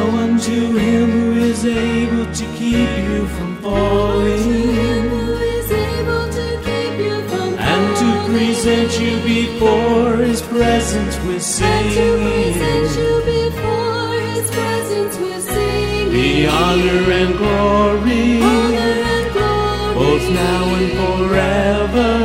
unto him who is able to keep you from falling, and to present you before his presence with singing. The honor and glory, both now and forever.